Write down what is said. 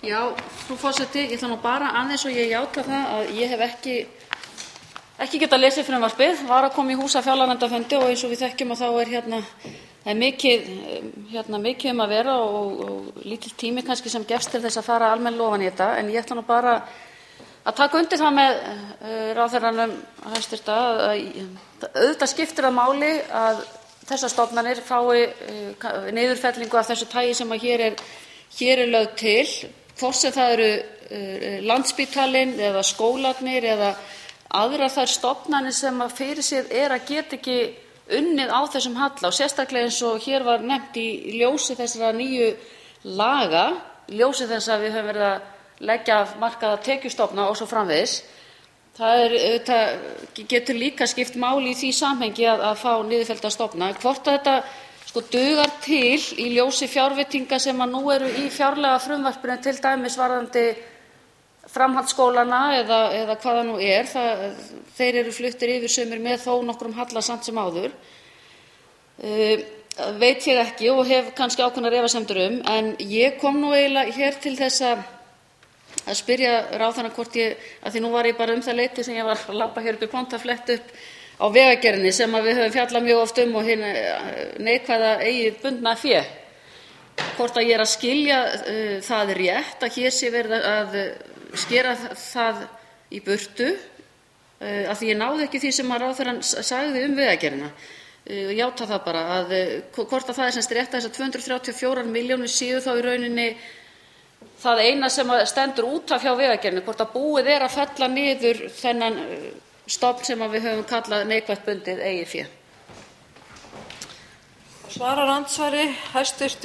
Já, frú forseti, ég ætla bara aðeins og ég játa það að ég hef ekki getað lesið frumvarpið, var að koma í hús af fjárlaganefndarfundi og eins og við þekkjum að þá er mikið að vera og lítill tími kannski sem gefst til þess að fara almennilega ofan í þetta. En ég ætla bara að taka undir það með ráðherranum hæstv. Auðvitað skiptir það máli að þessar stofnanir fái niðurfellingu af þessu tagi sem hér er lögð til, hvort sem það eru Landspítalinn eða skólarnir eða aðrar þær stofnanir sem fyrir sér að geta ekki unnið á þessum halla, og sérstaklega eins og hér var nefnt í ljósi þessara nýju laga, í ljósi þess að við höfum verið að leggja af markaða tekjustofna og svo framvegis. Það getur líka skipt máli í því samhengi að fá niðurfellda stofna. Hvort að þetta dugar til í ljósi fjárveitinga sem nú eru í fjárlagafrumvarpinu, til dæmis varðandi framhaldsskólana eða hvað það nú er, þeir eru fluttir yfir sumir með þó nokkrum halla samt sem áður, veit ég ekki og hef kannski ákveðnar efasemdir en ég kom nú eiginlega hér til þess að spyrja ráðherrann hvort af því nú var ég bara það leyti sem ég var að labba hér upp í pontu að fletta upp á Vegagerðinni sem við höfum fjallað mjög oft og hin neikvæða eigið bundna fé, hvort ég að skilja það rétt að hér sé verið að skera það í burtu, af því ég náði ekki því sem ráðherrann sagði Vegagerðina. Játa það bara að hvort að það er rétt að þessar 234 milljónir séu þá í rauninni það eina sem stendur út af hjá Vegagerðinni, hvort að búið er að fella niður þennan stofn sem við höfum kallað neikvætt bundið eigið fé. Svarar andsvari hæstv.